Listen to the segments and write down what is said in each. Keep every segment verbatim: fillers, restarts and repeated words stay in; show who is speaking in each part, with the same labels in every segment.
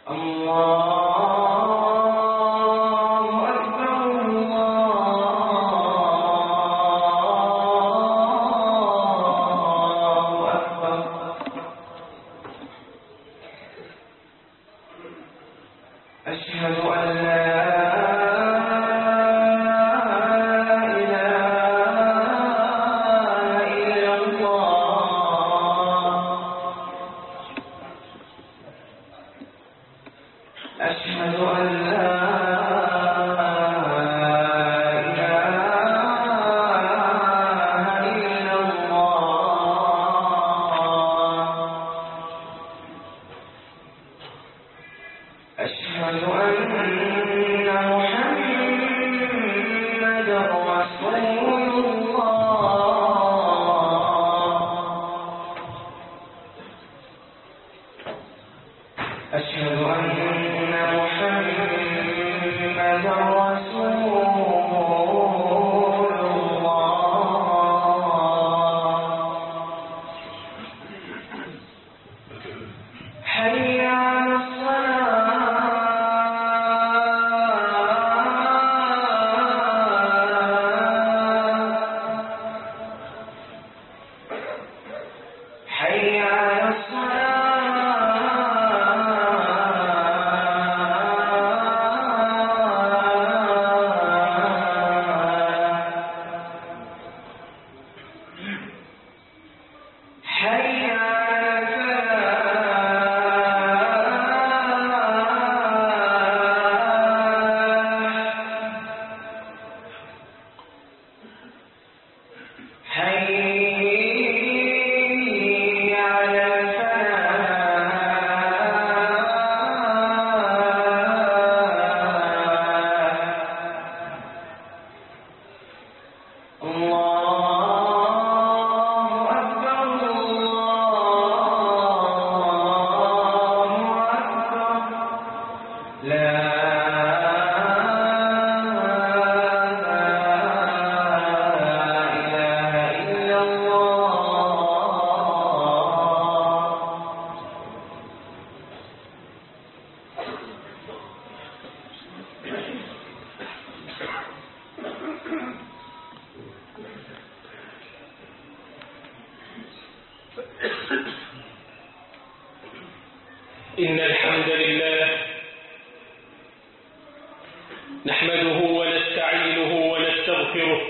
Speaker 1: إن الحمد لله نحمده ونستعينه ونستغفره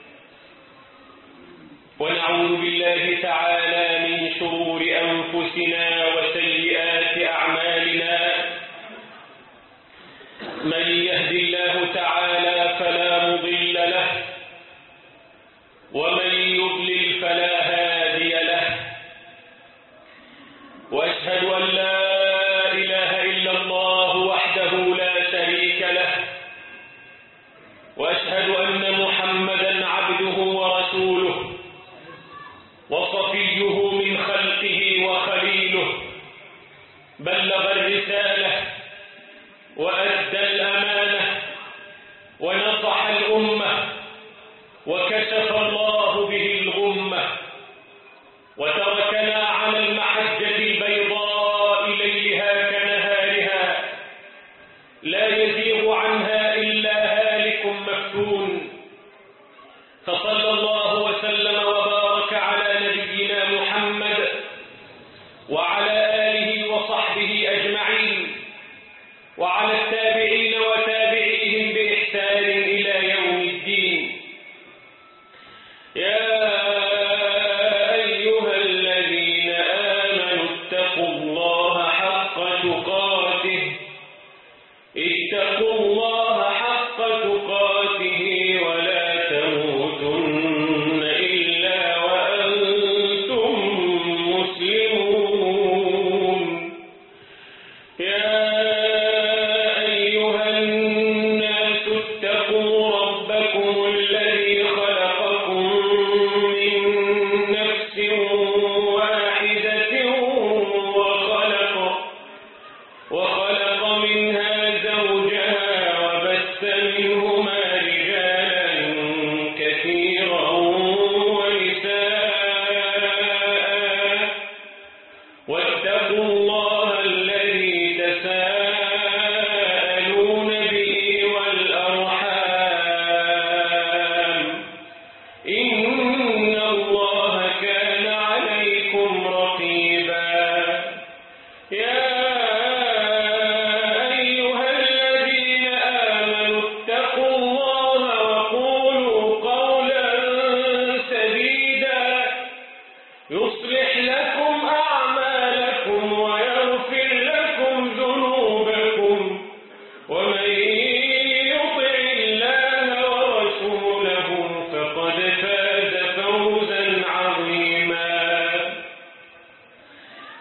Speaker 1: ونعوذ بالله تعالى من شرور أنفسنا وسيئات أعمالنا من يهد الله تعالى فلا مضل له ومن يضلل فلا هادي له وأشهد أن لا إله إلا الله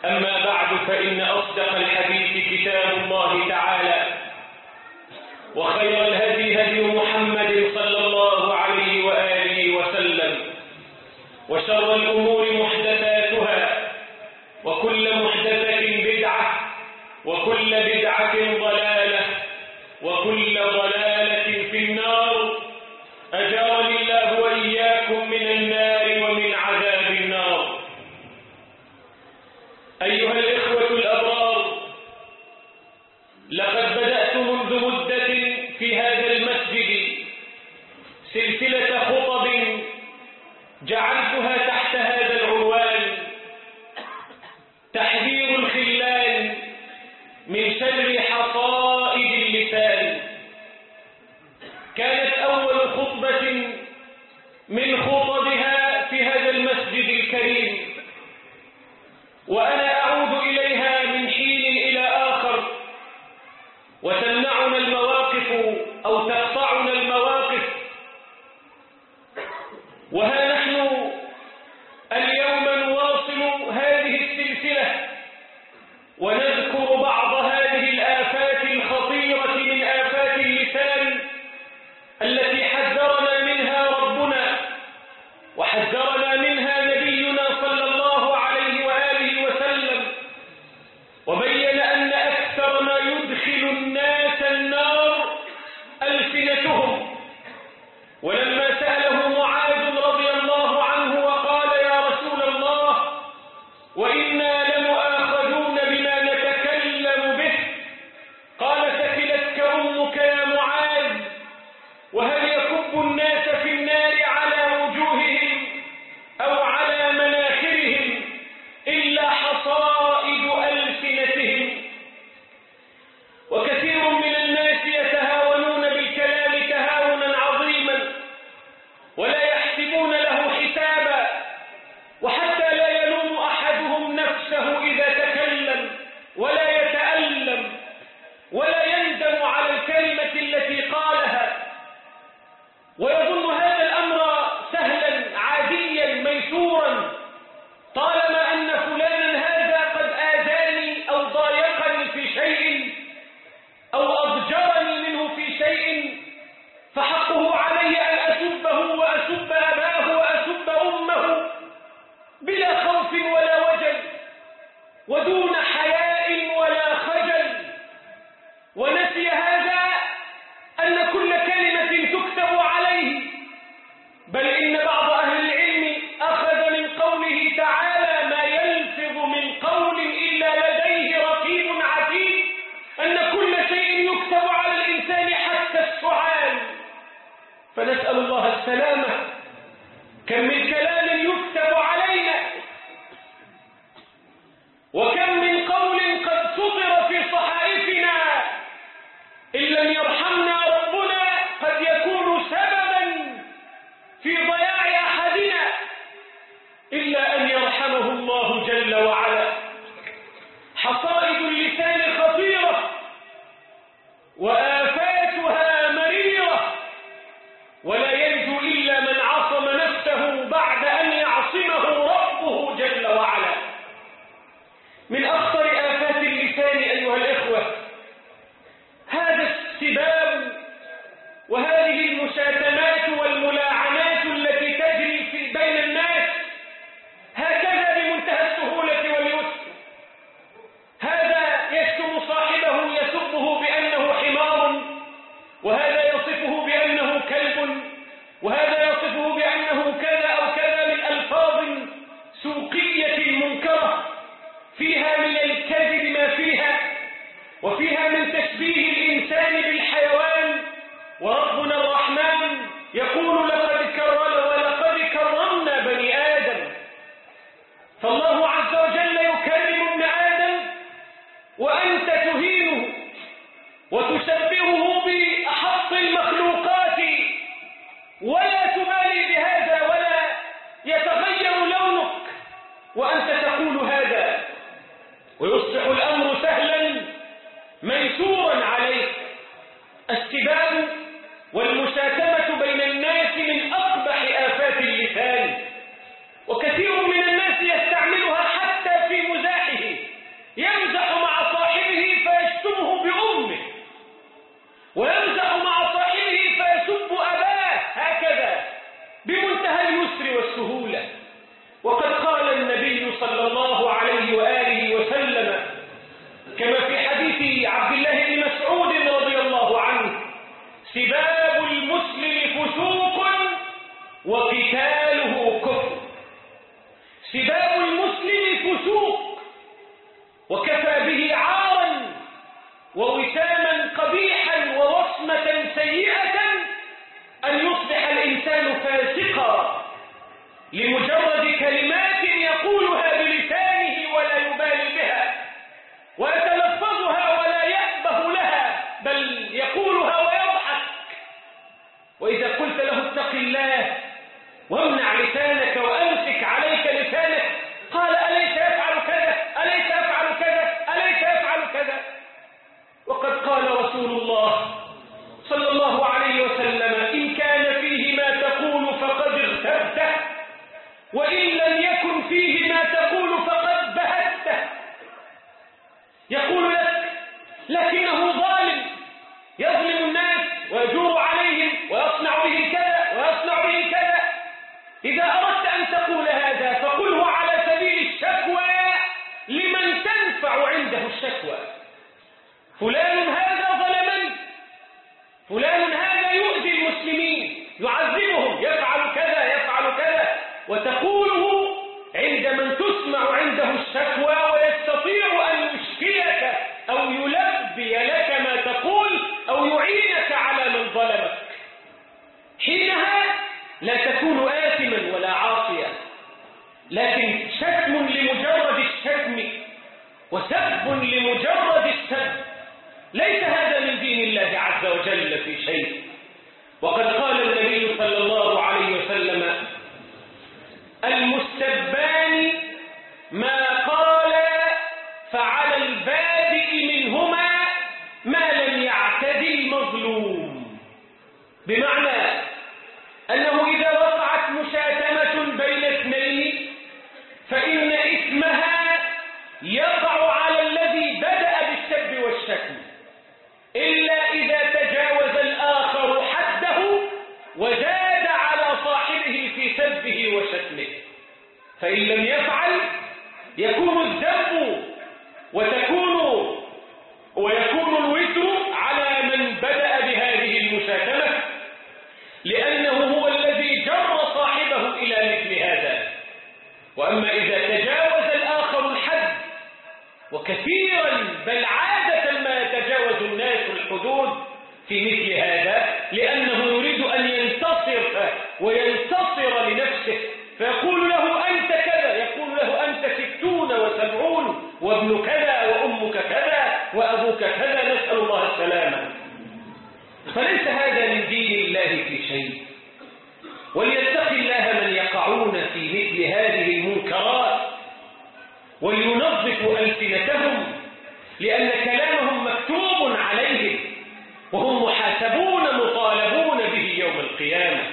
Speaker 1: أما بعد فإن أصدق الحديث كتاب الله تعالى، وخير الهدي هدي محمد صلى الله عليه وآله وسلم، وشر الأمور محدثاتها، وكل محدثة بدعة، وكل بدعة ضلالة، وكل ضلالة في النار. أجارني الله وإياكم من النار ومن عذاب النار. أيها الإخوة الأبرار، لقد بدأت منذ مدة في هذا المسجد سلسلة خطب جعلتها تحت هذا العنوان: تحذير الخلان من شر حصائد اللسان. كانت أول خطبة من خطبها في هذا المسجد الكريم، وأنا أعود إليها من حين إلى آخر، وتمنعنا المواقف أو تقطعنا المواقف. وها نحن اليوم نواصل هذه السلسلة ونذكر بعض هذه الآفات الخطيرة من آفات اللسان التي حذرنا منها ربنا وحذرنا منها نبينا صلى الله عليه وآله وسلم، وبين أن أكثر ما يدخل الناس النار ألسنتهم. ولما سأله معاذ رضي الله عنه وقال: يا رسول الله، وإنا لمؤاخذون بما نتكلم به، قال: ثكلتك أمك يا معاذ، وهل يكب الناس في النار على وجوههم أو على مناخرهم إلا حصائد ألسنتهم؟ وكثير من الناس يتهاونون بالكلام تهاونا عظيما ولا يحسبون له حسابا، وحتى لا يلوم أحدهم نفسه إذا تكلم، ولا يتألم ولا يندم على الكلمة التي قالها، ويظن هذا الأمر سهلا عاديا ميسورا، طالما أن فلانا هذا قد آذاني أو ضايقني في شيء أو أضجرني منه في شيء، فحقه علي أن أسبه وأسب أباه وأسب أمه بلا خوف ولا وجل، ودون حياء ولا خجل. ونسي هذا أن كل كلمة تكتب عليه، بل إن بعض أهل العلم أخذ من قوله تعالى: ما يلفظ من قول إلا لديه رقيب عتيد، أن كل شيء يكتب على الإنسان حتى السعال. فنسأل الله السلامة. كم من كلام يكتب علينا، وكم من قول قد سطر في صحائفنا، إن لم يرحمنا ربنا قد يكون سببا في ضياع أحدنا، إلا أن يرحمه الله جل وعلا. حصائد اللسان خطيرة وآفاتها مريرة، ولا ينجو إلا من عصم نفسه بعد أن يعصمه ربه جل وعلا. من أخطر آفات اللسان أيها الإخوة هذا السباب وهذه المشاتمات والملاعنات التي تجري في بين الناس هكذا بمنتهى السهولة واليسر. هذا يشتم صاحبه يسبه بأنه حمار، وهذا يصفه بأنه كلب، وهذا يصفه بأنه كذا أو كذا من ألفاظ سوقية منكرة فيها من الكذب ما فيها، وفيها من تشبيه الإنسان بالحيوان. وربنا الرحمن يقول: لقد كرم ولقد كرمنا بني آدم. فالله عز وجل يكرم ابن آدم وأنت تهينه وتشبهه بأحط المخلوقات، ولا تبالي بهذا ولا يتغير لونك، وأنت تقول هذا، ويصبح الأمر سهلا ميسورا عليك. السباب والمشاتمة بين الناس من أقبح آفات اللسان، وكثير من الناس يستعملها حتى في مزاحه، الشكوى. فلان هذا ظلمني، فلان هذا يؤذي المسلمين، يعذبهم، يفعل كذا يفعل كذا، وتقوله عند من تسمع عنده الشكوى ويستطيع أن يشفيك أو يلبي لك ما تقول أو يعينك على من ظلمك. حينها لا تكون آثما ولا عاصيا، لكن شتم لمجرد الشتم وسب لمجرد السب، ليس هذا من دين الله عز وجل في شيء. وقد قال النبي صلى الله عليه وسلم: المستبان ما قال فعلى البادئ منهما ما لم يعتدي المظلوم. بمعنى أنه إذا وقعت مشاتمة بين اثنين فإن إثمها يقع على الذي بدأ بالسب والشتم، إلا إذا تجاوز الآخر حده وزاد على صاحبه في سبه وشتمه، فإن لم يفعل يكون الذنب وتكون ويكون الوزر على من بدأ بهذه المشاتمة، لأنه هو الذي جر صاحبه إلى مثل هذا. وأما إذا تجاوز الآخر الحد، وكثيرا بل عادة ما يتجاوز الناس الحدود في مثل هذا لأنه يريد أن ينتصر وينتصر لنفسه، فيقول له أنت كذا، يقول له أنت ستون وسبعون وابن كذا وأمك كذا وأبوك كذا، نسأل الله السلامة. فليس هذا من دين الله في شيء. وليتق الله من يقعون في مثل هذه المنكرات ولينظفوا ألسنتهم، لأن كلامهم مكتوب عليهم وهم محاسبون مطالبون به يوم القيامة.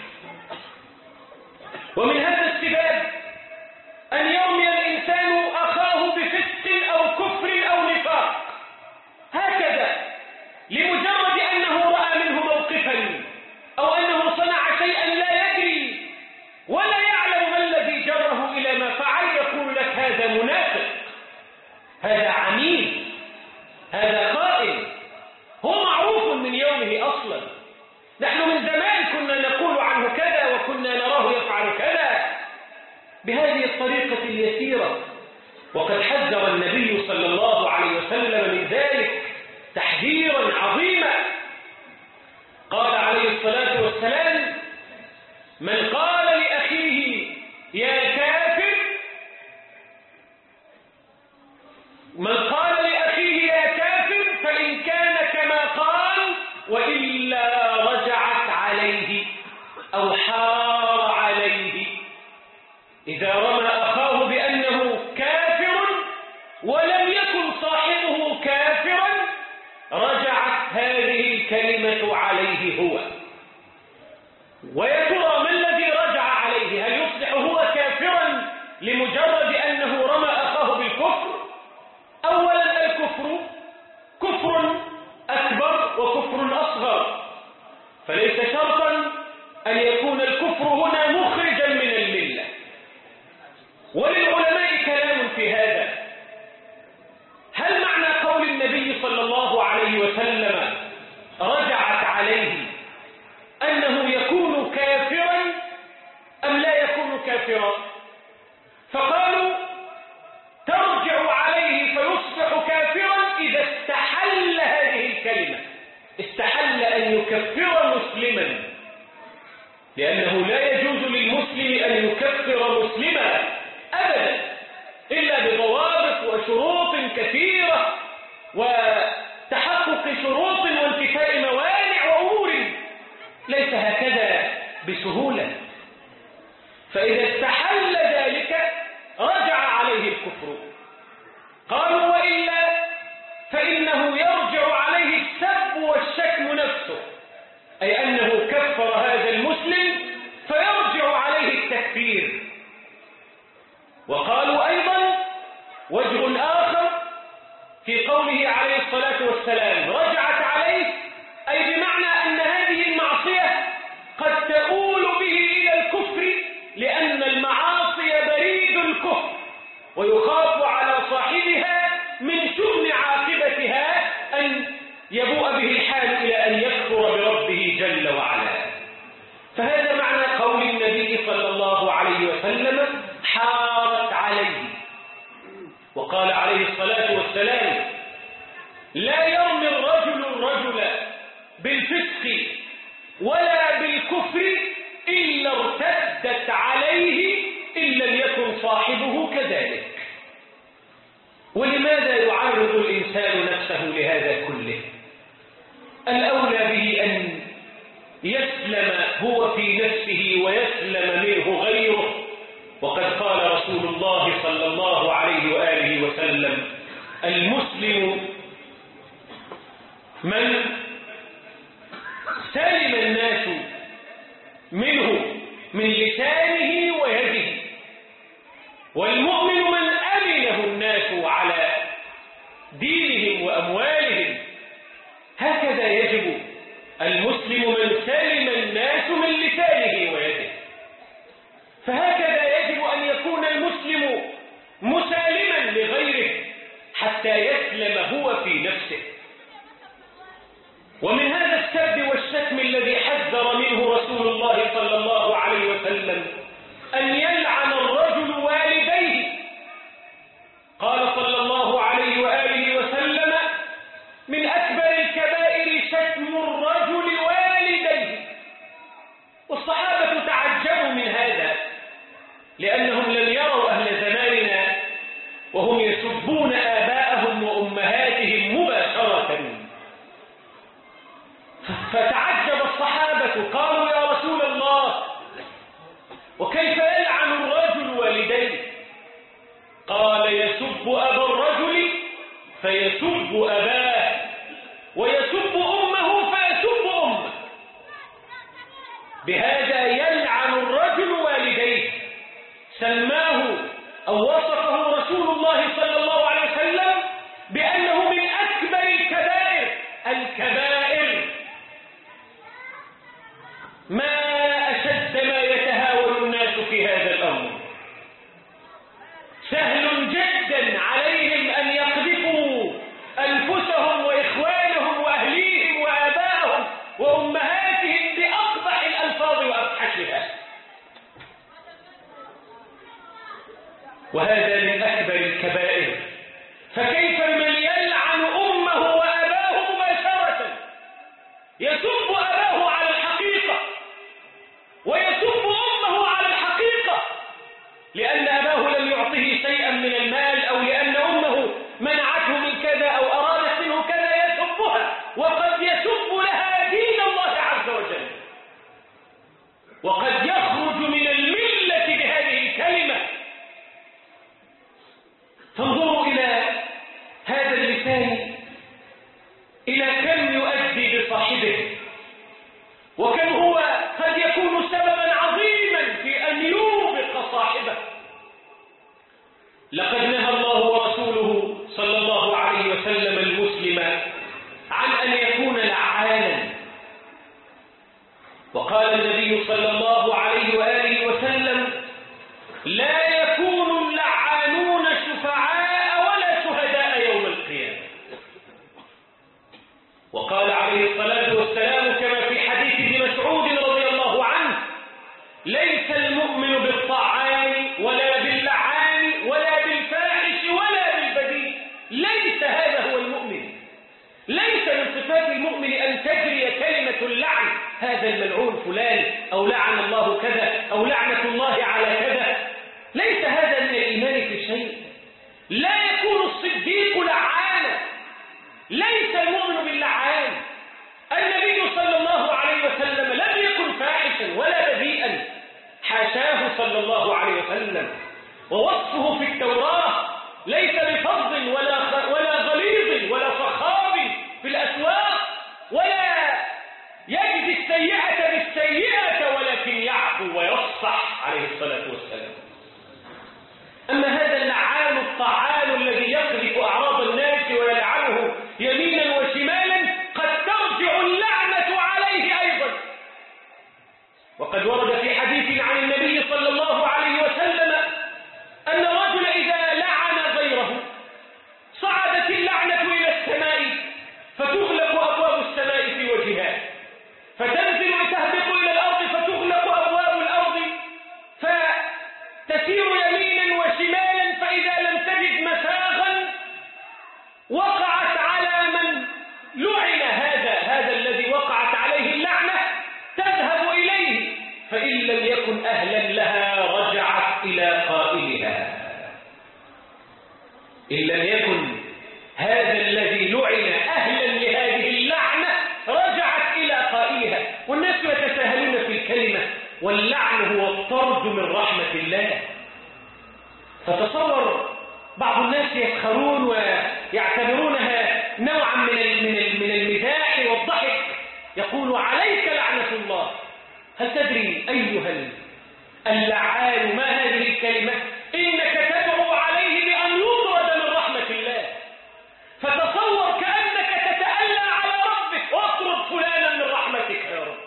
Speaker 1: ومن هذا السباب أن يرمي الإنسان أخاه بفسق أو كفر أو نفاق هكذا لمجرد أنه رأى منه موقفا أو أنه صنع شيئا لا يدري ولا يعلم ما الذي جره إلى ما فعل، يقول لك هذا منافق، هذا عميل، هذا قائل، هو معروف من يومه أصلا. نحن من زمان كنا نقول عنه كذا وكنا نراه يفعل كذا بهذه الطريقة اليسيرة. وقد حذر النبي صلى الله عليه وسلم من ذلك تحذيرا عظيما. قال عليه الصلاة والسلام: من قال لأخيه يا كافر من قال لأخيه يا كافر فإن كان كما قال وإلا رجعت عليه أو حار عليه. إذا رمى أخاه بأنه كافر ولم يكن صاحبه كافرا رجعت هذه الكلمة عليه هو. ويترى ما الذي رجع عليه؟ هل يصبح هو كافرا لمجرد أنه رمى أخاه بالكفر؟ أولا الكفر كفر أكبر وكفر أصغر، فليس شرطا أن يكون الكفر هنا مخرجا من الملة. وللعلماء كلام في هذا. هل معنى قول النبي صلى الله عليه وسلم رجعت عليه أنه يكون كافرا أم لا يكون كافرا؟ فقالوا ترجع عليه فيصبح كافرا إذا استحل هذه الكلمة، استحل أن يكفر مسلما، لأنه لا يجوز للمسلم أن يكفر مسلما أبدا إلا بضوابط وشروط كثيرة وتحقق شروط وانتفاء موانع وأمور، ليس هكذا بسهولة. فإذا استحل ذلك رجع عليه الكفر. قالوا وإلا فإنه يرجع عليه السب والشتم نفسه، أي أنه كفر هذا المسلم فيرجع عليه التكفير. وقالوا أيضا وجه آخر في قوله عليه الصلاة والسلام رجعت عليه، أي بمعنى أن هذه المعصية قد تؤول به إلى الكفر، لأن المعاصي بريد الكفر ويخاف على صاحبها من شؤم عاقبتها أن يبوء به الحال إلى أن يكفر بربه جل وعلا. فهذا معنى قول النبي صلى الله عليه وسلم حارت عليه. وقال عليه الصلاة والسلام لا يرمي الرجل الرجل بالفسق ولا بالكفر إلا ارتدت عليه إن لم يكن صاحبه كذلك. ولماذا يعرض الإنسان نفسه لهذا كله؟ الأولى به أن يسلم هو في نفسه ويسلم منه غيره. وقد قال رسول الله صلى الله عليه وآله وسلم المسلم من سلم الناس منه من لسانه ويده، والمؤمن من أمنه الناس على دينهم وأموالهم. هكذا يجب المسلم من سلم الناس من لسانه ويده. فهكذا يجب أن يكون المسلم مسالما لغيره حتى يسلم هو في نفسه. ومن هذا السب والشتم الذي حذر منه رسول الله صلى الله عليه وسلم أن يلعن الرجل والديه. قال صلى الله عليه وآله وسلم من أكبر الكبائر شتم الرجل والديه. والصحابة تعجبوا من هذا لأنهم لم يروا أهل زماننا وهم يسبون آباءهم وأمهاتهم مباشرة. فتعجب الصحابة قالوا يا رسول الله وكيف يلعن الرجل والديه؟ قال يسب أبا الرجل فيسب أباه ويسب أمه فيسب أمه. بهذا يلعن الرجل والديه. سماه أو وصفه رسول الله صلى الله عليه وسلم بأنه من أكبر الكبائر. الكبائر ما أشد ما يتهاون الناس في هذا الأمر. سهل جدا عليهم أن يقذفوا أنفسهم وإخوانهم وأهليهم وآبائهم وأمهاتهم بأقبح الألفاظ وأفحشها. وهذا من أكبر الكبائر. فكيف من يلعن أمه وأباه مباشرة؟ يسب أباه على الحقيقة ويسب أمه على الحقيقة لأن أباه لم يعطه شيئا من المال أو لأن أمه منعته من كذا أو أرادت منه كذا يسبها، وقد يسب لها دين الله عز وجل، وقد يخرج من الملة بهذه الكلمة. فانظروا إلى هذا اللسان إلى كم يؤدي بصاحبه، وكم هو قد يكون سببا عظيما في أن يوبق صاحبه. لقد نهى الله ورسوله صلى الله عليه وسلم المسلم عن أن يكون لعانا. وقال النبي صلى الله عليه وآله وسلم لا يكون اللعانون شفعاء ولا شهداء يوم القيامة. وقال عليه الصلاة والسلام كما في حديث ابن مسعود رضي الله عنه ليس المؤمن بالطعان ولا باللعان ولا بالفاحش ولا بالبذيء. ليس هذا هو المؤمن. ليس من صفات المؤمن أن تجري كلمة اللعن هذا الملعون فلان أو لعن الله كذا أو لعنة الله على كذا. ليس هذا من الإيمان في شيء. لا يكون الصديق لعانا. ليس المؤمن باللعان. النبي صلى الله عليه وسلم لم يكن فاحشا ولا بذيئا، حاشاه صلى الله عليه وسلم. ووصفه في التوراة ليس بفظ ولا ولا غليظ ولا صخاب في الأسواق، ولا يجزي السيئة بالسيئة ولكن يعفو ويصفح عليه الصلاة والسلام. أما هذا اللعان الطعان الذي يقذف أعراض الناس ويلعنه يمينا وشمالا قد ترجع اللعنة عليه أيضا. وقد ورد في حديث عن النبي صلى الله عليه وسلم أن الرجل إذا لعن غيره صعد لم يكن هذا الذي لعن أهلا لهذه اللعنة رجعت إلى قائلها. والناس يتساهلون في الكلمة، واللعن هو الطرد من رحمة الله. فتصور بعض الناس يسخرون ويعتبرونها نوعا من من المزاح والضحك، يقول عليك لعنة الله. هل تدري أيها اللعان ما هذه الكلمة؟ إنك تدعو عليه بأن يطرد من رحمة الله. فتصور كأنك تتألى على ربك، واطرد فلانا من رحمتك يا رب.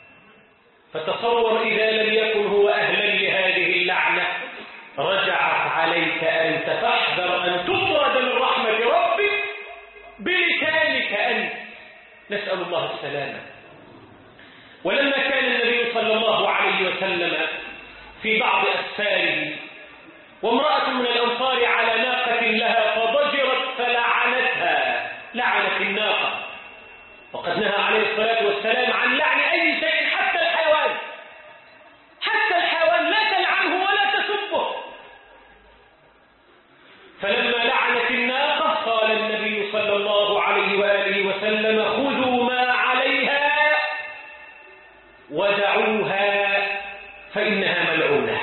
Speaker 1: فتصور إذا لم يكن هو أهلا لهذه اللعنة رجعت عليك أنت، فاحذر أن تطرد من رحمة ربك بلسانك أنت. نسأل الله السلامة. ولما كان النبي صلى الله عليه وسلم في بعض أسفاره وامرأة من الأنصار على ناقة لها فضجرت فلعنتها، لعنت الناقة. وقد نهى عليه الصلاة والسلام عن لعن أي شيء حتى الحيوان، حتى الحيوان لا تلعنه ولا تسبه. فلما لعنت الناقة قال النبي صلى الله عليه وآله وسلم خذوا ما عليها ودعوها فإنها ملعونة.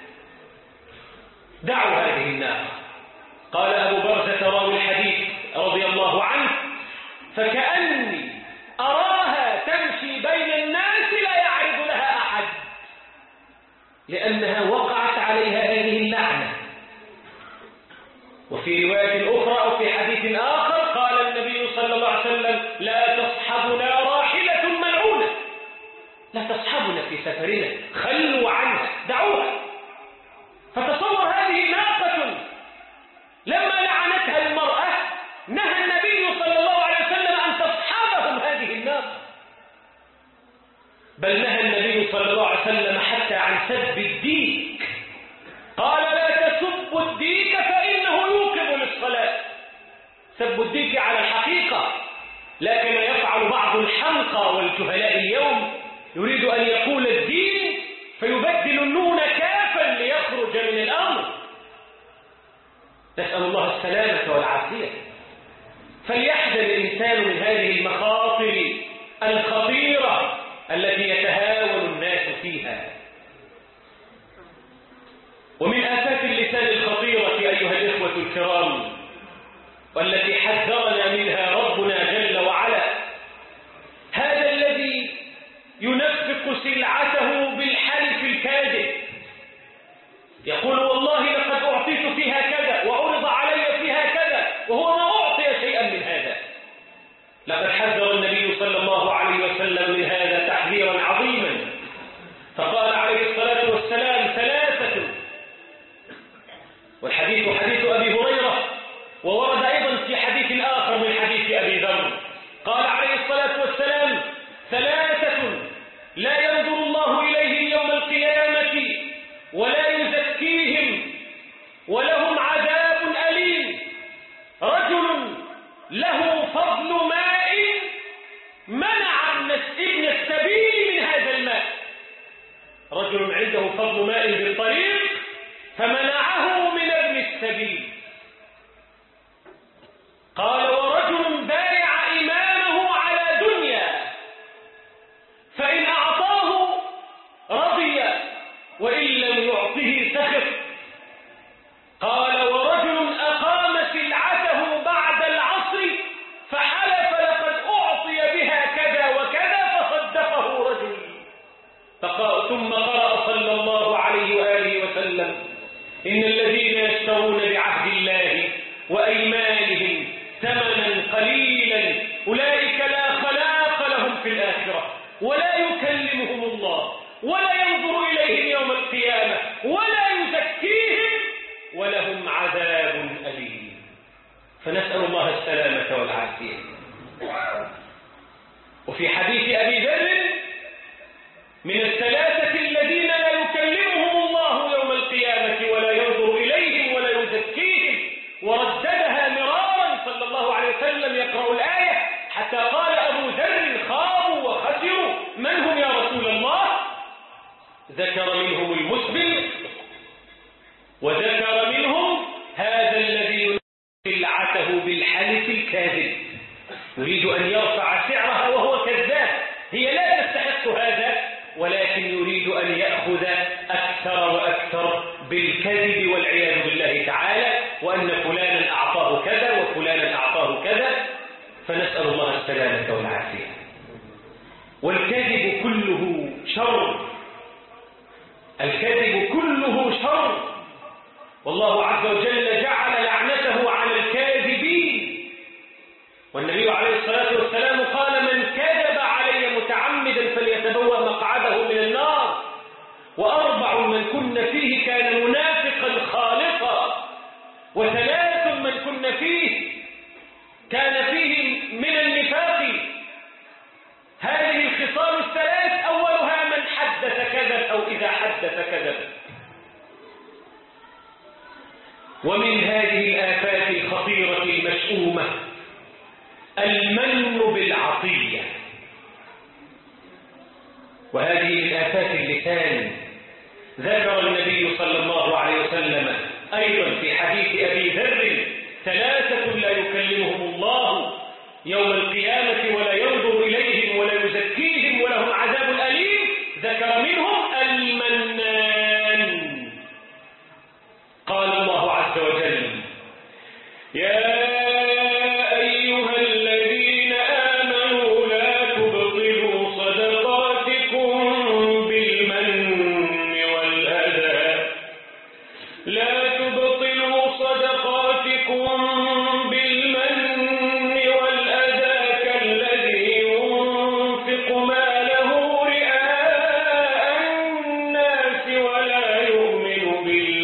Speaker 1: دعوا هذه الناقة. قال أبو برزة راوي الحديث رضي الله عنه فكأني أراها تمشي بين الناس لا يعرض لها أحد، لأنها وقعت عليها هذه اللعنة. وفي رواية أخرى أو في حديث آخر قال النبي صلى الله عليه وسلم لا تصحبنا راحلة ملعونة، لا تصحبنا في سفرنا، خلوا عنها، دعوها. فتصور هذه ناقة لما لعنتها المرأة نهى النبي صلى الله عليه وسلم أن تصحبهم هذه الناقة، بل نهى النبي صلى الله عليه وسلم حتى عن سب الديك. قال لا تسبوا الديك فإنه يوقظ للصلاة. سب الديك على الحقيقة، لكن يفعل بعض الحمقى والجهلاء اليوم يريد أن يقول الدين فيبدل النون كافا ليخرج من الأمر. نسأل الله السلامة والعافية. فليحذر الإنسان من هذه المخاطر الخطيرة التي يتهاون الناس فيها. ومن آفات اللسان الخطيرة أيها الإخوة الكرام والتي حذرنا منها ربنا جل وعلا هذا الذي ينفق سلعته بالحلف الكاذب، يقول والله لقد أعطيت فيها كذا وعرض علي فيها كذا وهو ما أعطي شيئا من هذا. لقد حذر النبي صلى الله عليه وسلم من هذا تحذيرا عظيما، فقال عليه الصلاة والسلام ثلاثة، والحديث حديث أبي هريرة وورد أيضا في حديث آخر من حديث أبي ذر. قال عليه الصلاة والسلام ثلاثة لا ينظر الله إليهم يوم القيامة ولا يزكيهم ولهم عذاب أليم. رجل له فضل ماء منع ابن السبيل من هذا الماء، رجل عنده فضل ماء بالطريق فمنعه من ابن السبيل. قال ورجل بايع إمامه على دنيا فإن أعطاه رضي وإن لم يعطه سخط. قال ورجل أقام سلعته بعد العصر فحلف لقد أعطي بها كذا وكذا فصدقه رجل. ثم قرأ صلى الله عليه وآله وسلم إن الذين يشترون بعهد الله وأيمانهم ثمنا قليلا أولئك لا خلاق لهم في الآخرة ولا يكلمهم الله ولا ينظر إليهم يوم القيامة ولا يزكيهم ولهم عذاب أليم. فنسأل الله السلامة والعافية. وفي حديث أبي ذر من الثلاثة الذين لا يكلمهم الله يوم القيامة ولا ينظر إليهم ولا يزكيهم، ورددها مرارا صلى الله عليه وسلم يقرأ الآية حتى قال أبو ذر خابوا وخسروا. من هم يا رسول الله؟ ذكر منهم المسبل وذكر منهم هذا الذي ينفق سلعته بالحلف الكاذب، يريد أن يرفع سعرها وهو كذاب، هي لا تستحق هذا، ولكن يريد أن يأخذ أكثر وأكثر بالكذب والعياذ بالله تعالى، وأن فلانا أعطاه كذا وفلانا أعطاه كذا، فنسأل الله السلامة والعافية. والكذب كله شر، الكذب كله شر، والله عز وجل جعل لعنته على الكاذبين، والنبي عليه الصلاة والسلام قال: من كذب علي متعمدا فليتبوأ مقعده من النار. وأربع من كن فيه كان منافقا خالصا، وثلاث من كن فيه كان فيه من النفاق. هذه الخصال الثلاث أولها من حدث كذب أو إذا حدث كذب. ومن هذه الآفات الخطيرة المشؤومة المن بالعطية، وهذه من آفات اللسان. ذكر النبي صلى الله عليه وسلم أيضا في حديث أبي ذر: ثلاثة لا يكلمهم الله يوم القيامة ولا ينظر إليهم ولا يزكيهم ولهم عذاب أليم. ذكر منهم المنان. قال الله عز وجل: يا أيها الذين آمنوا لا تبطلوا صدقاتكم بالمن والأذى لا تبطلوا صدقاتكم بالمن والأذى كالذي ينفق ماله رئاء الناس ولا يؤمن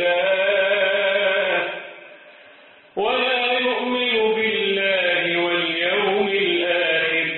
Speaker 1: بالله ولا يؤمن بالله واليوم الآخر.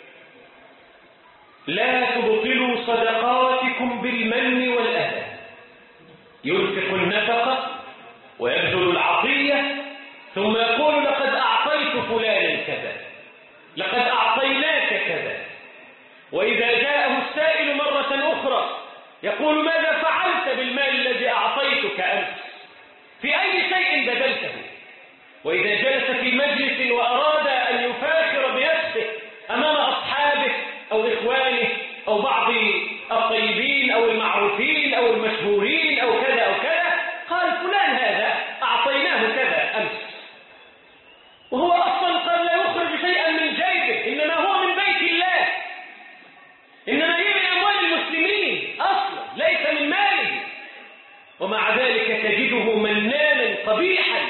Speaker 1: لا تبطلوا صدقاتكم بالمن والأذى، ينفق النفقة ويبذل العطية ثم يقول: لقد أعطيت فلانا كذا، لقد أعطيناك كذا. وإذا جاءه السائل مرة أخرى يقول: ماذا فعلت بالمال الذي أعطيتك أمس؟ في أي شيء بذلته؟ وإذا جلس في مجلس وأراد أن يفاخر بنفسه أمام أصحابه أو إخوانه أو بعض الطيبين أو المعروفين أو المشهورين أو كذا أو كذا، قال: فلان هذا أعطيناه كذا أمس، وهو أصلا قد لا يخرج شيئا من جيبه، إنما هو من بيت الله، إنما هي من أموال المسلمين أصلا، ليس من ماله. ومع ذلك تجده منانا قبيحا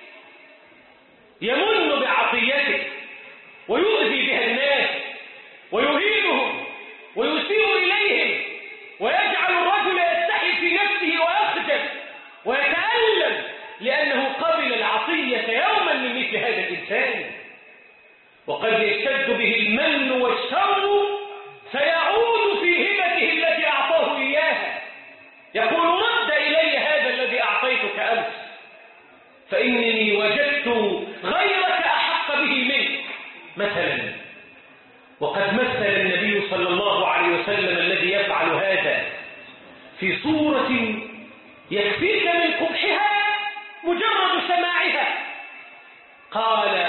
Speaker 1: يمن بعطيته ويؤذي بها الناس ويهينهم ويسيء إليهم، ويجعل الرجل يستحي في نفسه ويخجل ويتألم لأنه قبل العطية يوما من مثل هذا الإنسان. وقد يشتد به المن والشر فيعود في هبته التي أعطاه إياها، يقول: رد إلي هذا الذي أعطيتك أمس، فإنني وجدت غيرك أحق به منك مثلا. وقد مثل النبي صلى الله عليه وسلم الذي يفعل هذا في صورة يكفيك من قبحها مجرد سماعها. قال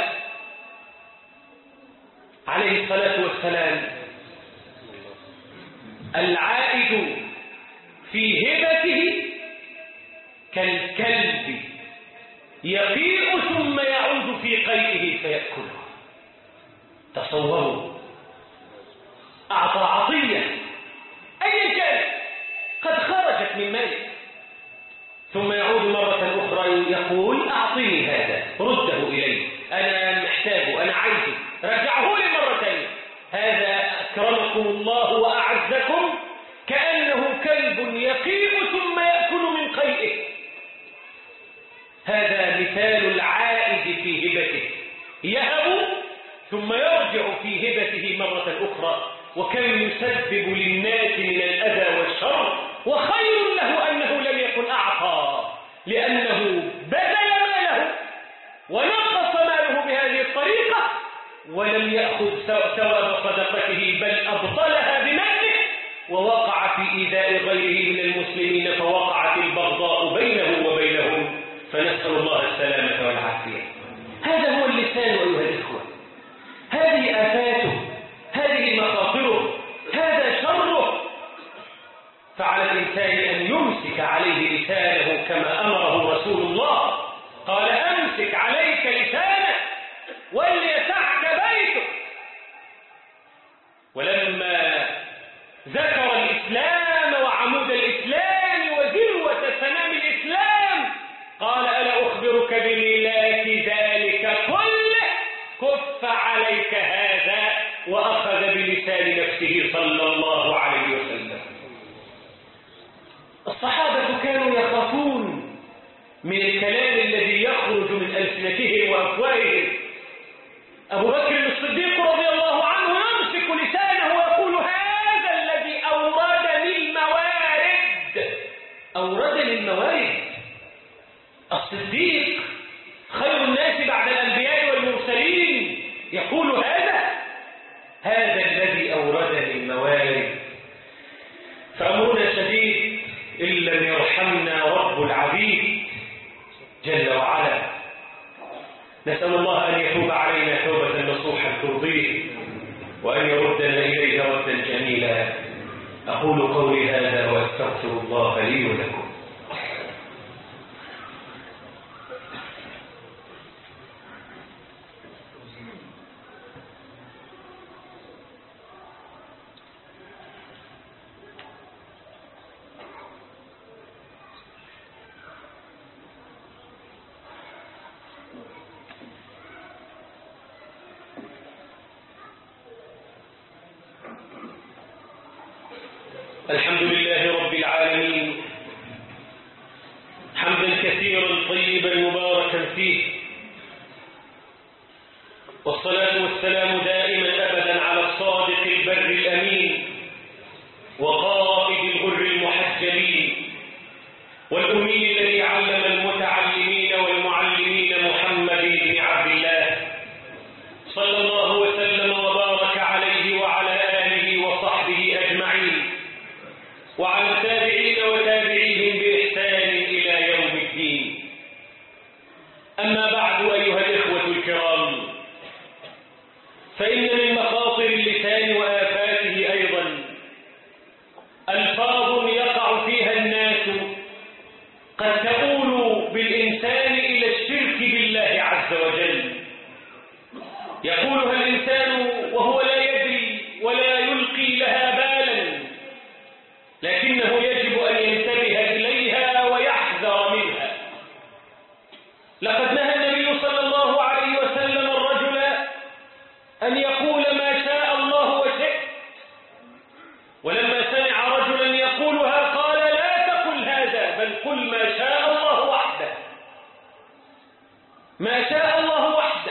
Speaker 1: عليه الصلاة والسلام: العائد في هبته كالكلب يقيء ثم يعود في قيئه فيأكله. تصوروا، أعطى عطية أي كان قد خرجت من ماله، ثم يعود مرة أخرى يقول: أعطيني هذا، رده إلي، أنا محتاجه، أنا عايزه، رجعه لي مرة ثانية. هذا أكرمكم الله وأعزكم كأنه كلب يقيء ثم يأكل من قيئه. هذا مثال العائد في هبته، يهب ثم يرجع في هبته مرة أخرى. وكم يسبب للناس من الأذى والشر، وخير له أنه لم يكن أعطى، لأنه بذل ماله ونقص ماله بهذه الطريقة ولم يأخذ ثواب صدقته، بل أبطلها بماله ووقع في إيذاء غيره من المسلمين، فوقعت البغضاء بينه وبينهم، فنسأل الله السلامة والعافية. هذا وليسعك بيتك. ولما ذكر الإسلام وعمود الإسلام وذروة سنام الإسلام قال ألا أخبرك بملاك ذلك كله كف عليك هذا، وأخذ بلسان نفسه صلى الله عليه وسلم. الصحابة كانوا يخافون من الكلام الذي يخرج من ألسنتهم وأفواههم. أبو بكر الصديق رضي الله عنه يمسك لسانه ويقول هذا الذي أوردني الموارد أوردني الموارد. الصديق خير الناس بعد الأنبياء والمرسلين يقول هذا هذا الذي أوردني الموارد. فأمرنا شديد إن لم يرحمنا رب العبيد جل وعلا. نسأل الله أن يتوب علينا توبة نصوحا ترضيه وأن يردنا إليه ردا جميلا. أقول قولي هذا وأستغفر الله لي ولكم. الحمد لله رب العالمين حمدا كثيرا طيبا مباركا فيه، والصلاة والسلام دائما أبدا على الصادق البر الأمين وقائد الغر المحجلين والأمي الذي علم المتعلمين والمعلمين محمد بن عبد الله صلى الله وسلم وبارك عليه وعلى آله وصحبه أجمعين وعلى التابعين وتابعيهم بإحسان إلى يوم الدين. أما بعد أيها الإخوة الكرام، فإن من مخاطر اللسان وآفاته أيضا ألفاظ يقع فيها الناس قد تؤول بالإنسان إلى الشرك بالله عز وجل. يقولها الإنسان وهو لا يدري ولا يلقي لها بالا، لكنه يجب أن ينتبه إليها ويحذر منها. لقد نهى النبي صلى الله عليه وسلم الرجل أن يقول ما شاء الله وشئت، ولما سمع رجلا يقولها قال لا تقل هذا بل قل ما شاء الله وحده، ما شاء الله وحده.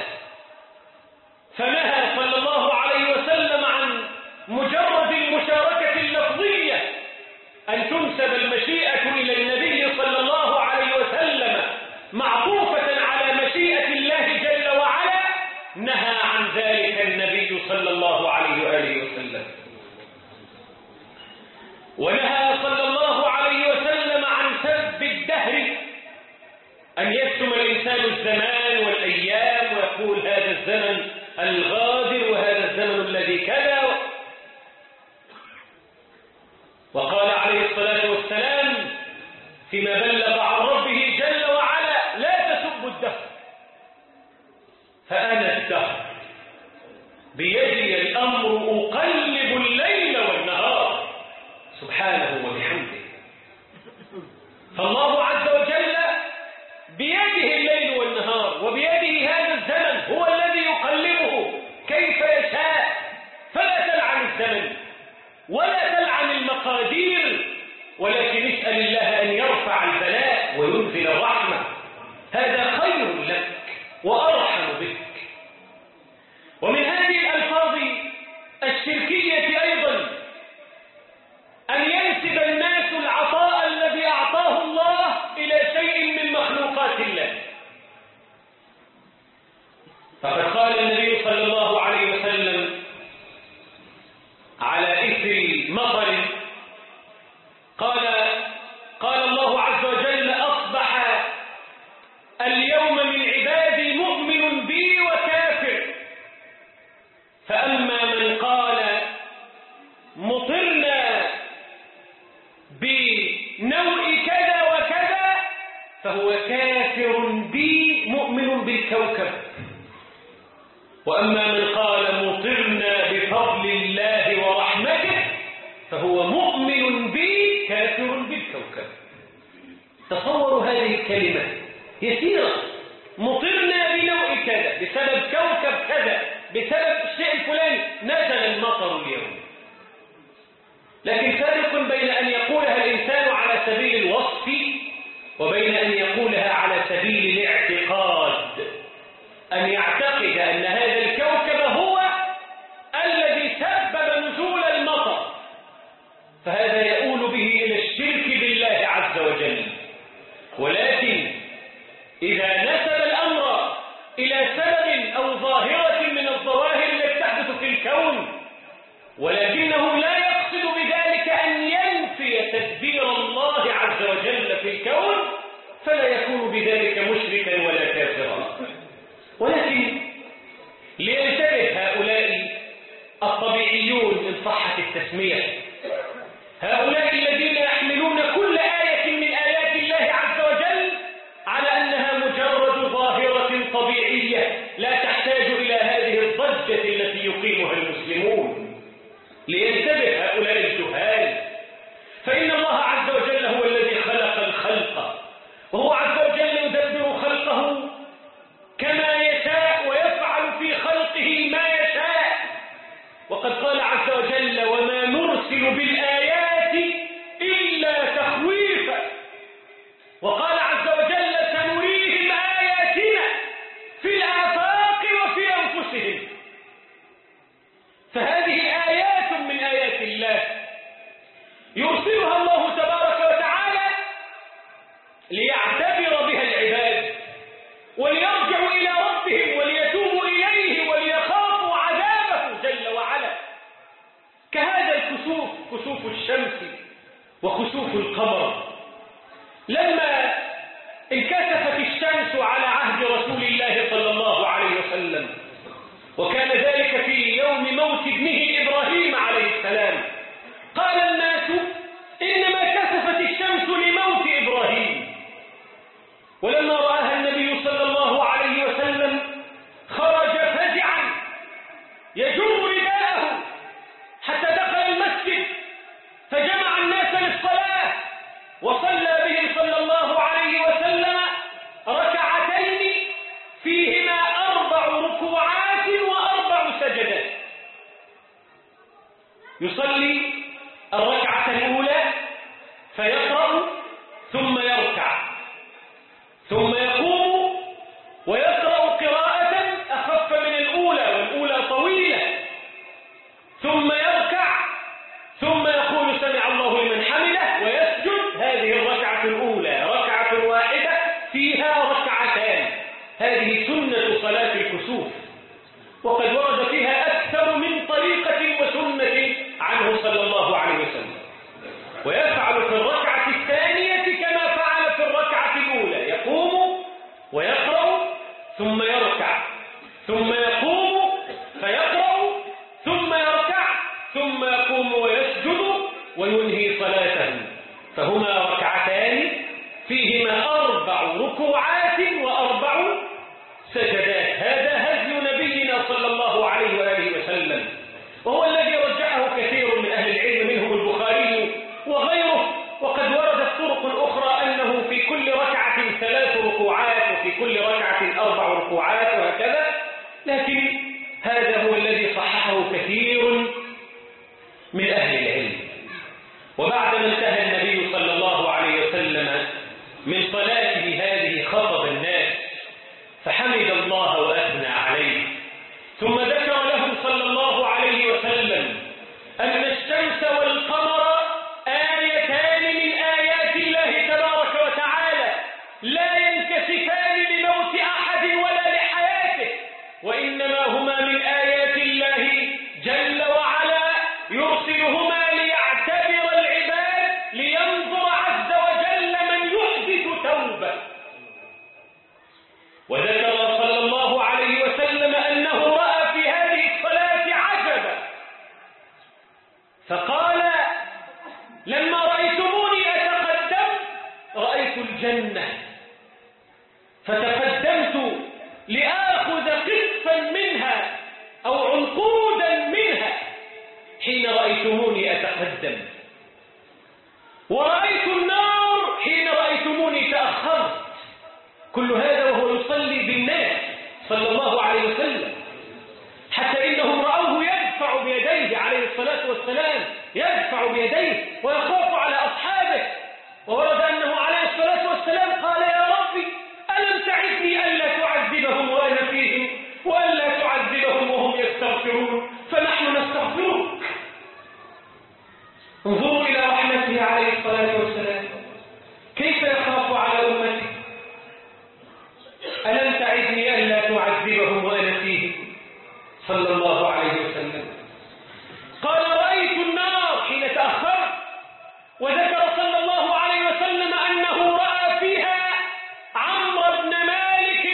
Speaker 1: فنهى صلى الله عليه وسلم عن مجرد المشاركة اللفظية أن تنسب المشيئة إلى النبي صلى الله عليه وسلم معطوفة على مشيئة الله جل وعلا. نهى عن ذلك النبي صلى الله عليه وآله وسلم. ونهى صلى الله عليه وسلم عن سب الدهر، أن يشتم الإنسان الزمان والأيام ويقول هذا الزمن الغادر وهذا الزمن الذي كذا. وقال عليه الصلاة والسلام فيما بلغ عن ربه جل وعلا لا تسبوا الدهر فأنا الدهر بيدي الأمر أقلب الليل والنهار سبحانه وبحمده. فالله عز وجل بيده الليل والنهار وبيده هذا الزمن، هو الذي يقلبه كيف يشاء. فلا تلعن الزمن ولا تلعن المقادير، ولكن اسأل الله أن يرفع البلاء وينزل الرحمة، هذا خير لك وأرحم بك. ومن هذه الألفاظ الشركية أيضا أن ينسب الناس العطاء الذي أعطاه الله إلى شيء من مخلوقات الله. فقد قال النبي صلى الله عليه وسلم على إثر مطر، قال قال الله عز وجل أصبح اليوم من عبادي مؤمن بي وكافر، فأما من قال مطرنا بنوع كذا وكذا فهو كافر بي مؤمن بالكوكب. وأما من قال مطرنا بفضل الله ورحمته فهو مؤمن بي كافر بالكوكب. تصوروا هذه الكلمة يسيرة، مطرنا بنوع كذا، بسبب كوكب كذا، بسبب الشيء الفلاني نزل المطر اليوم. لكن فرق بين أن يقولها الإنسان على سبيل الوصف وبين أن يقولها على سبيل الاعتقاد، أن يعتقد أن هذا الكوكب هو الذي سبب نزول المطر، فهذا يؤول به إلى الشرك بالله عز وجل. ولكن إذا نسب الأمر إلى سبب أو ظاهرة من الظواهر التي تحدث في الكون، ولكنه لا يقصد بذلك أن ينفي تدبير الله عز وجل في الكون، فلا يكون بذلك مشركا ولا كافرا. ولكن لينتبه هؤلاء الطبيعيون إن صحت التسمية، هؤلاء الذين يحملون كل آية من آيات الله عز وجل على أنها مجرد ظاهرة طبيعية لا تحتاج إلى هذه الضجة التي يقيمها المسلمون. لينتبه هؤلاء الجهال، فإن الله عز وجل هو الذي خلق الخلق، وهو عز وجل يدبر خلقه كما يشاء ويفعل في خلقه ما يشاء. وقد قال عز وجل: وما نرسل بالآيات إلا تخويفا. وقال عز وجل: سنريهم آياتنا في الآفاق وفي أنفسهم. فهذه آيات من آيات الله يرسلها الله تبارك وتعالى ليعتبر بها العباد وليرجعوا إلى ربهم وليتوبوا إليه وليخافوا عذابه جل وعلا، كهذا الكسوف، كسوف الشمس وخسوف القمر. لما انكسفت الشمس على عهد رسول الله صلى الله عليه وسلم، وكان ذلك في يوم موت ابنه إبراهيم عليه السلام، قال الناس: إنما كسفت الشمس لموت إبراهيم. ولما رآها النبي صلى الله عليه وسلم خرج فزعا يجر رداءه حتى دخل المسجد فجمع الناس للصلاة، وصلى بهم صلى الله عليه وسلم ركعتين فيهما أربع ركوعات وأربع سجدات. يصلي الركعة الأولى فيقرأ ثم يركع، ثم يقوم ويقرأ قراءة أخف من الأولى، والأولى طويلة، ثم يركع، ثم يقول: سمع الله لمن حمده، ويسجد. هذه الركعة الأولى ركعة واحدة فيها ركعتان. هذه سنة صلاة الكسوف، وقد ورد فيها أكثر من طريقة وسنة عنه صلى الله عليه وسلم. ويفعل في الركعة الثانية كما فعل في الركعة الأولى، يقوم ويقرأ ثم يركع، ثم يقوم فيقرأ ثم يركع، ثم يقوم ويسجد وينهي صلاته. فهما ركعتان فيهما أربع ركوعات وأربع سجدات. هذا هدي نبينا صلى الله عليه وآله وسلم، وهو الذي رجعه كثير من أهل العلم منهم البخاري وغيره. وقد وردت طرق أخرى أنه في كل ركعة ثلاث ركوعات وفي كل ركعة أربع ركوعات وهكذا، لكن هذا هو الذي صححه كثير من أهل العلم. وبعدما انتهى النبي صلى الله عليه وسلم من صلاته هذه خطب الناس فحمد الله وأثنى عليه، ثم ذكر لهم صلى الله عليه وسلم نقودا منها حين رأيتموني أتقدم، ورأيت النار حين رأيتموني تأخرت. كل هذا وهو يصلي بالناس صلى الله عليه وسلم، حتى إنهم رأوه يدفع بيديه عليه الصلاة والسلام، يدفع بيديه ويخاف على أصحابه. وورد أنه عليه الصلاة والسلام قال: يا ربي ألم تعدني ألا تعذبهم وأنا فيهم، وألا تعذبهم وهم يستغفرون، فنحن نستغفرك. انظروا إلى رحمته عليه الصلاة والسلام، كيف يخاف على أمته. ألم تعدني ألا تعذبهم وأنا فيهم صلى الله عليه وسلم. قال: رأيت النار حين تأخرت، وذكر صلى الله عليه وسلم أنه رأى فيها عمرو بن مالك،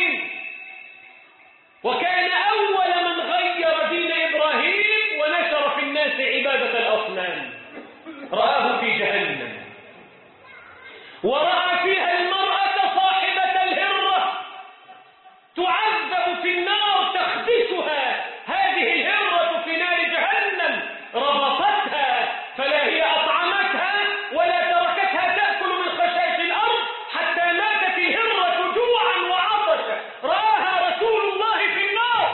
Speaker 1: وكان أول من غير دين إبراهيم ونشر في الناس عبادة الأصنام. رآه في جهنم. ورأى فيها المرأة صاحبة الهرة تعذب في النار، تخدشها هذه الهرة في نار جهنم، ربطتها فلا هي أطعمتها ولا تركتها تأكل من خشاش الأرض حتى ماتت الهرة جوعا وعطشا. رآها رسول الله في النار.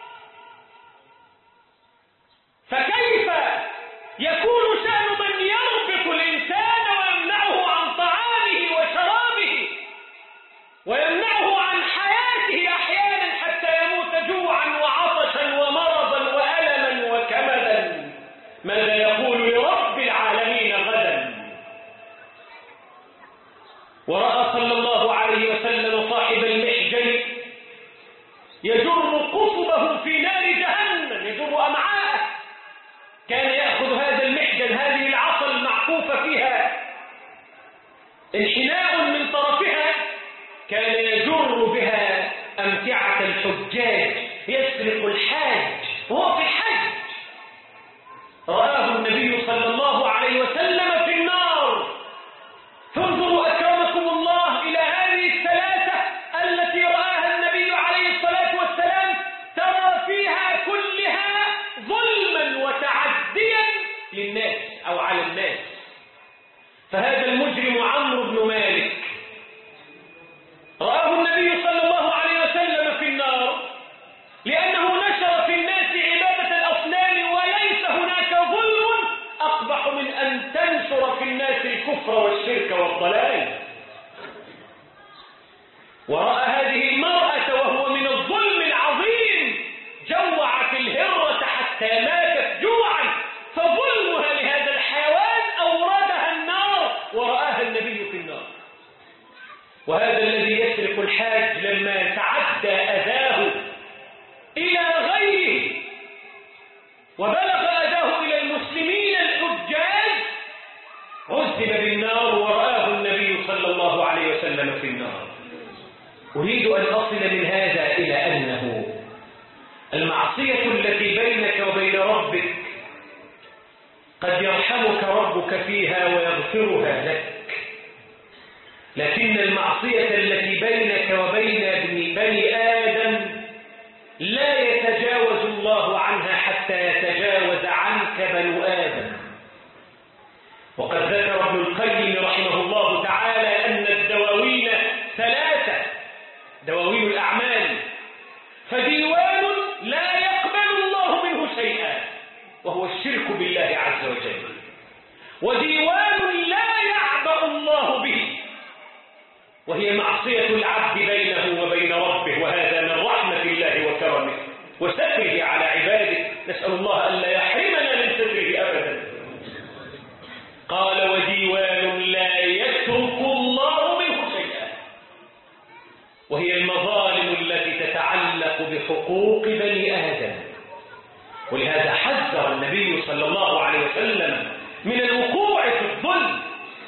Speaker 1: فكيف يكون شأن من يربط الإنسان ويمنعه عن طعامه وشرابه ويمنعه عن حياته أحيانا حتى يموت جوعا وعطشا ومرضا وألما وكمدا؟ ماذا يقول لرب العالمين غدا؟ ورأى صلى الله عليه وسلم صاحب المحجن يجر قصبه في نار جهنم، يجر أمعاءه. كان يأخذ هذا المحجن، هذه العصا المعكوفة فيها انحناء من طرفها، كان يجر بها أمتعة الحجاج، يسرق الحاج وهو في الحج. رآه النبي صلى الله عليه وسلم في النار. فانظروا أكرمكم الله إلى هذه الثلاثة التي رآها النبي عليه الصلاة والسلام، ترى فيها كلها ظلما وتعديا للناس أو على الناس. فهذا المجرم عمرو بن مالك رآه النبي صلى الله عليه وسلم في النار لأنه نشر في الناس عبادة الأصنام، وليس هناك ظلم أقبح من أن تنشر في الناس الكفر والشرك والضلال. ورأى هذه المرأة وهو من الظلم العظيم، جوعت الهرة حتى ماتت جوعا، فظلمها لهذا الحيوان أوردها النار، ورآها النبي في النار. وهذا الذي يسرق الحاج لما تعدى أذاه إلى غيره وبلغ أذاه إلى المسلمين الحجاج عذب بالنار، ورآه النبي صلى الله عليه وسلم في النار. أريد أن أصل من هذا إلى أنه المعصية التي بينك وبين ربك قد يرحمك ربك فيها ويغفرها لك، لكن المعصية التي بينك وبين بني آدم لا يتجاوز الله عنها حتى يتجاوز عنك بنو آدم. وقد ذكر ابن القيم رحمه الله تعالى أن الدواوين ثلاثة: دواوين الأعمال، فديوان لا يقبل الله منه شيئا وهو الشرك بالله عز وجل، وديوان لا يعبأ الله به وهي معصية العبد بينه وبين ربه، وهذا من رحمة الله وكرمه وستره على عباده، نسأل الله ألا يحرمنا من ستره أبدا. قال: وديوان لا يترك الله منه شيئا، وهي المظالم التي تتعلق بحقوق بني آدم. ولهذا حذر النبي صلى الله عليه وسلم من الوقوع في الظلم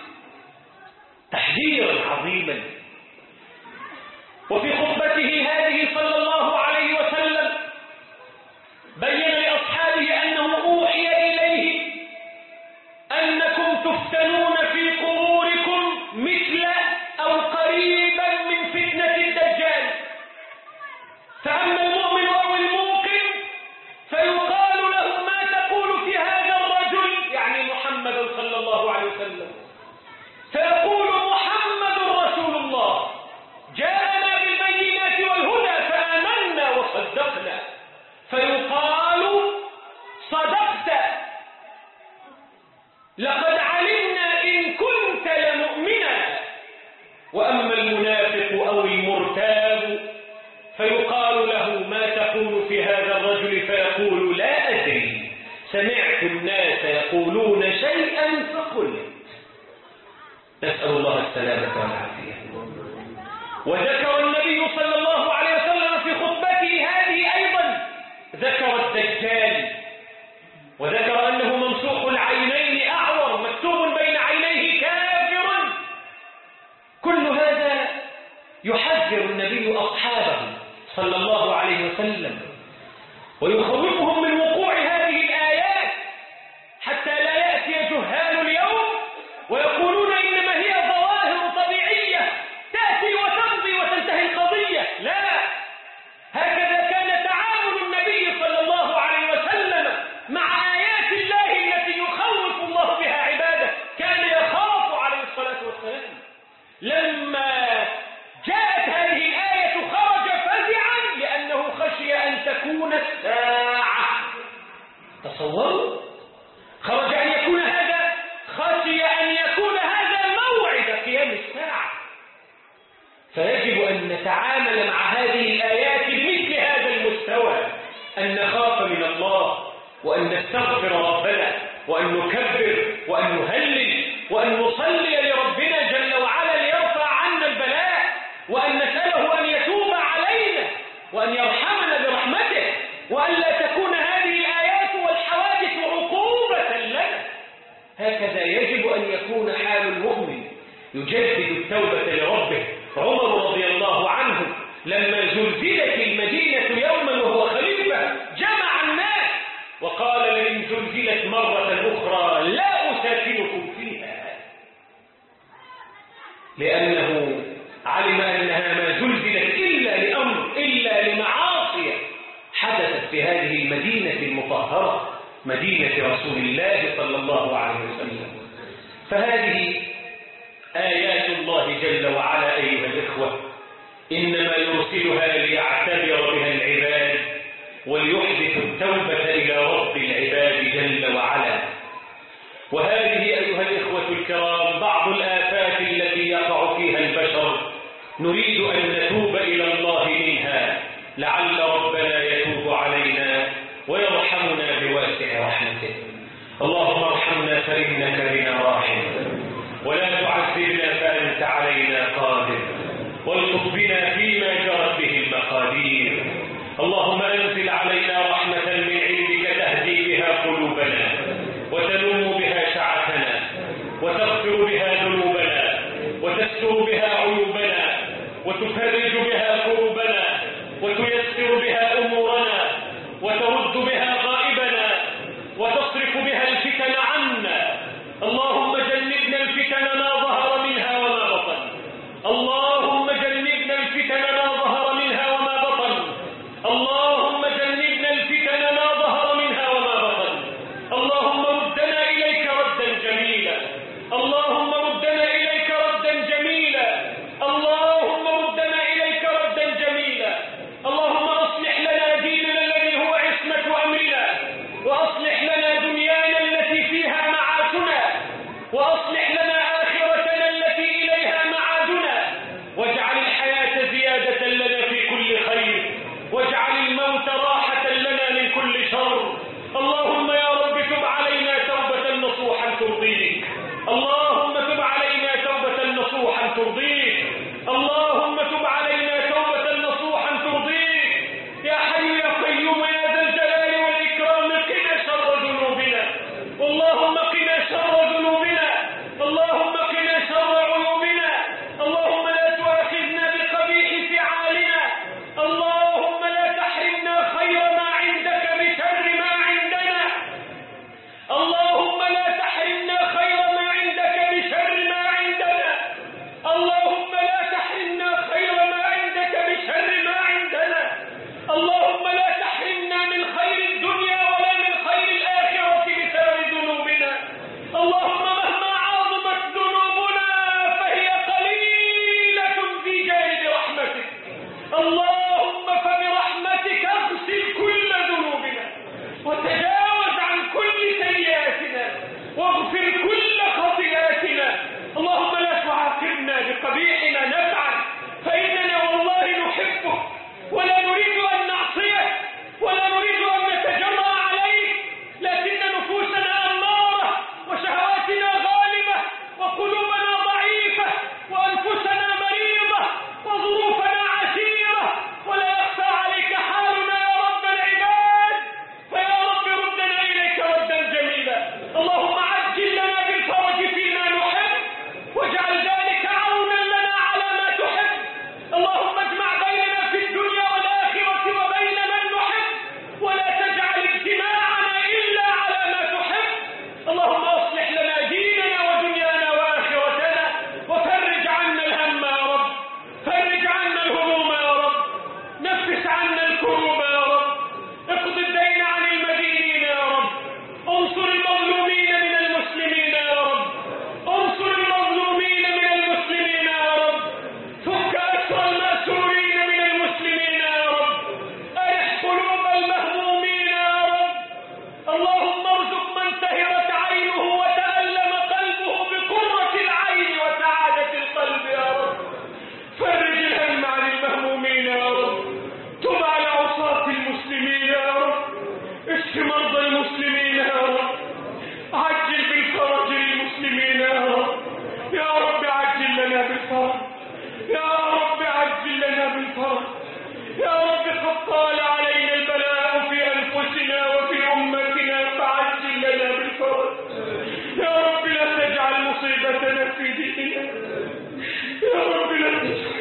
Speaker 1: تحذيرا عظيما. وفي خطبته هذه صلى الله عليه وسلم بين لأصحابه أنه أوحي إليه أنكم تفتنون في قبوركم مثل أو قريبا من فتنة الدجال، فأما المؤمن أو الموقن فيقال سمعت الناس يقولون شيئا فقلت. نسأل الله السلامة والعافية. وذكر النبي صلى الله عليه وسلم في خطبته هذه أيضا ذكر الدجال، وذكر أنه ممسوح العينين أعور مكتوب بين عينيه كافر. كل هذا يحذر النبي أصحابه صلى الله عليه وسلم ويخوفهم من وقوع هذه الآيات حتى لا يأتي جهال اليوم ويقولون إنما هي ظواهر طبيعية تأتي وتمضي وتنتهي القضية. لا، هكذا كان تعامل النبي صلى الله عليه وسلم مع آيات الله التي يخوف الله بها عباده. كان يخاف عليه الصلاة والسلام. لما جاءت هذه الآية خرج فزعا لأنه خشي أن تكون الساعة. تصوروا، خرج أن يكون هذا خشي أن يكون هذا موعد قيام الساعة. فيجب أن نتعامل مع هذه الآيات بمثل هذا المستوى، أن نخاف من الله وأن نستغفر ربنا وأن نكبر وأن نهلل وأن نصلي لربنا جل وعلا ليرفع عنا البلاء، وأن نسأله أن يتوب علينا وأن يرحمنا برحمته، وأن لا تكون هذه الآيات والحوادث عقوبة لنا. هكذا يجب أن يكون حال المؤمن، يجدد التوبة لربه. عمر رضي الله عنه لما زلزلت المدينة يوما وهو خليفة جمع الناس وقال لئن زلزلت مرة أخرى لا أساكنكم فيها، لأنه علم أنها ما زلزلت إلا لأمر إلا لمعاصي حدثت في هذه المدينة المطهرة، مدينة رسول الله صلى الله عليه وسلم. فهذه آيات الله جل وعلا أيها الإخوة إنما يرسلها ليعتبر بها العباد وليحدث التوبة إلى رب العباد جل وعلا. وهذه أيها الإخوة الكرام بعض الآفات التي يقع فيها البشر، نريد أن نتوب إلى الله منها لعل ربنا يتوب علينا ويرحمنا بواسع رحمته. اللهم ارحمنا فإنك بنا راحم، ولا تعذبنا فأنت علينا قادر، والطف بنا فيما جرت به المقادير. اللهم أنزل علينا رحمة من عندك تهدي بها قلوبنا وتنم بها شعثنا وتغفر بها ذنوبنا وتستر بها عيوبنا وتفرج بها كروبنا وتيسر بها أمورنا وترد بها غائبنا وتصرف بها الفتن عنا. اللهم جنبنا الفتن ما ظهر منها وما بطن. اللهم جنبنا الفتن ما ظهر منها وما بطن. اللهم جنبنا الفتن ما ظهر منها وما بطن. اللهم ردنا إليك ردا جميلا. اللهم ردنا إليك ردا جميلا. اللهم ردنا إليك ردا جميلا. اللهم أصلح لنا ديننا الذي هو عصمة أمرنا، وأصلح لنا دنيانا التي فيها معاشنا، وأصلح لنا آخرتنا التي إليها معادنا، واجعل الحياة زيادة لنا في كل خير، واجعل الموت راحة لنا من كل شر. اللهم يا رب تب علينا توبة نصوحا ترضيك. اللهم تب علينا توبة نصوحا ترضيك. اللهم تب علينا توبة نصوحا ترضيك. يا حي يا قيوم يا ذا الجلال والإكرام قنا شر ذنوبنا. اللهم قنا شر ذنوبنا. اللهم قنا شر عيوبنا. اللهم لا تؤاخذنا بقبيح فعالنا. اللهم لا تحرمنا خير اشف مرضى المسلمين يا رب، عجل بالفرج للمسلمين يا رب، يا رب عجل لنا بالفرج، يا رب عجل لنا بالفرج، يا رب قد طال علينا البلاء في أنفسنا وفي أمتنا فعجل لنا بالفرج، يا رب لا تجعل مصيبتنا في ديننا، يا رب لا تجعل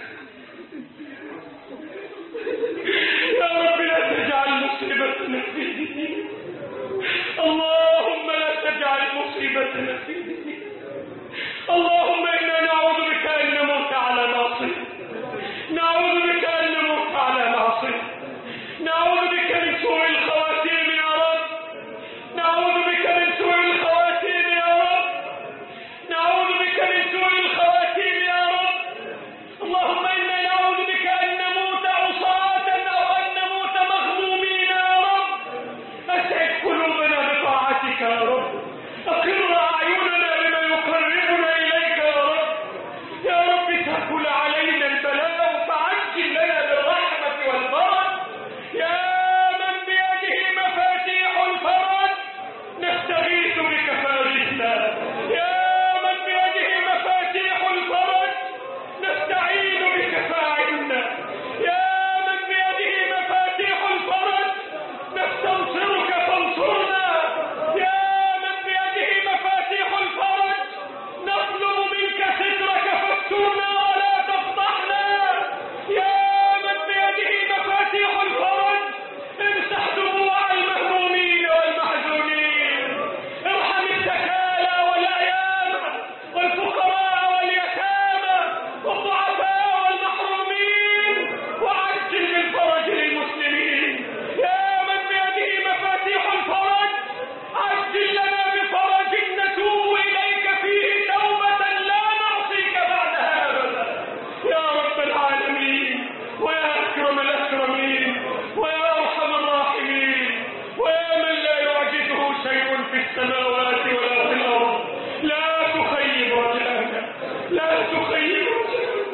Speaker 1: يا رب لا تجعل مصيبتنا في ديننا، اللهم لا تجعل مصيبتنا في ديننا، اللهم إنا نعوذ بك أن نموت على معصية، نعوذ بك أن نموت على معصية، نعوذ بك من سوء الخواتيم يا رب، نعوذ بك من سوء الخواتيم يا رب، نعوذ بك من سوء الخواتيم يا رب، اللهم إنا نعوذ بك أن نموت عصاة أو أن نموت مغمومين يا رب، أسعد قلوبنا بطاعتك يا رب، أقر أعيننا بما يقربنا إليك يا رب، يا رب تهكل علينا البلاء فعجل لنا بالرحمة والفرج، يا من بيده مفاتيح الفرج نستغيث بك فارجنا، يا من بيده مفاتيح الفرج نستعين بك فاعلنا، يا من بيده مفاتيح الفرج نستنصرك فانصرنا، يا من بيده مفاتيح الفرج نطلب منك سترك فاسترنا ولا تفضحنا، يا من بيده مفاتيح الفرج امسح دموع المهمومين والمحزونين، ارحم السكالى والأيام والفقراء واليتامى والضعفاء والمحرومين وعجل بالفرج للمسلمين، يا من بيده مفاتيح الفرج عجل لنا بفرج نتوب إليك فيه توبة لا نعصيك بعدها أبدا، يا رب العالمين ويا أكرم الأكرمين ويا أرحم الراحمين ويا من لا يعجزه شيء في السماوات ولا في الأرض، لا تخيب رجاءنا، لا تخيب رجاءنا،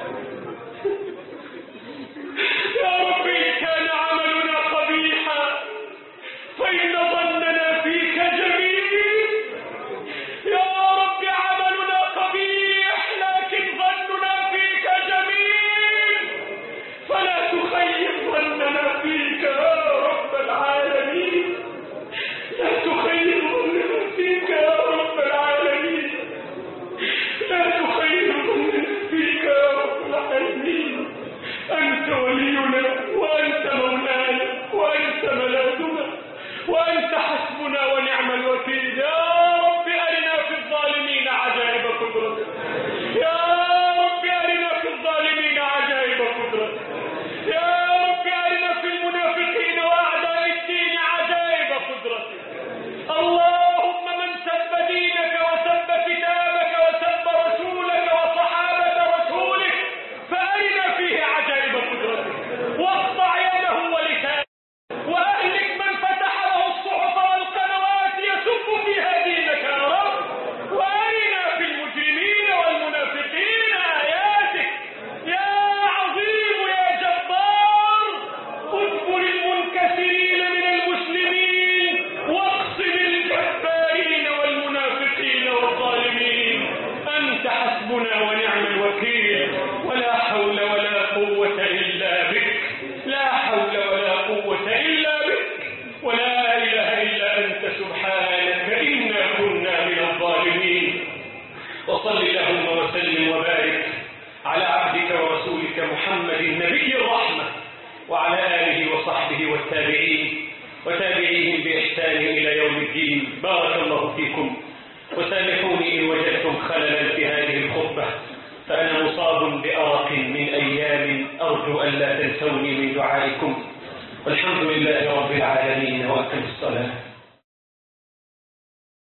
Speaker 1: يا رب إن كان عملنا قبيحا فإن ظننا فيك جميل، يا رب عملنا قبيح لكن ظننا فيك جميل، فلا تخيب ظننا فيك يا رب العالمين، لا تخيب ظننا فيك يا رب العالمين، لا تخيب ظننا فيك يا رب العالمين، أنت ولينا وأنت مولانا وأنت ملاذنا وأنت حسبنا ونعم الوكيل، يا رب أرنا في الظالمين عجائب قدرتك، يا رب أرنا في الظالمين عجائب قدرتك، يا رب أرنا في المنافقين وأعداء الدين عجائب قدرتك، اللهم من سب دينك وسب كتابك وسب رسولك وصحابة رسولك فأرنا فيه عجائب قدرتك، واقطع يده ولسانه، وأهلك من فتح له الصحف والقنوات يسب فيها دينك يا رب، وأرنا في المجرمين والمنافقين آياتك، يا عظيم يا جبار، اجبر المنكسرين من المسلمين واقصد الجبارين والمنافقين والظالمين، أنت حسبنا ونعم الوكيل، ولا حول ولا قوة إلا بك، لا حول ولا قوة إلا بك، ولا إله إلا أنت سبحانك إنا كنا من الظالمين، وصل اللهم وسلم وبارك على عبدك ورسولك محمد نبي الرحمة وعلى آله وصحبه والتابعين وتابعيهم بإحسان إلى يوم الدين، بارك الله فيكم، وسامحوني إن وجدتم خللا في هذه الخطبة، فأنا مصاب بأرق من أيام أرجو أن لا تنسوني من دعائكم، والحمد لله رب العالمين، وأقم الصلاة.